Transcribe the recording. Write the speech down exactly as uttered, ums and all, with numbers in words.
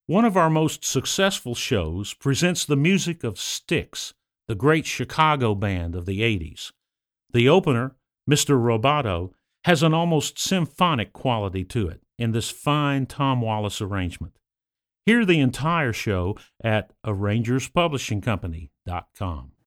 One of our most successful shows presents the music of Styx, the great Chicago band of the eighties. The opener, Mister Roboto, has an almost symphonic quality to it in this fine Tom Wallace arrangement. Hear the entire show at arrangers publishing company dot com.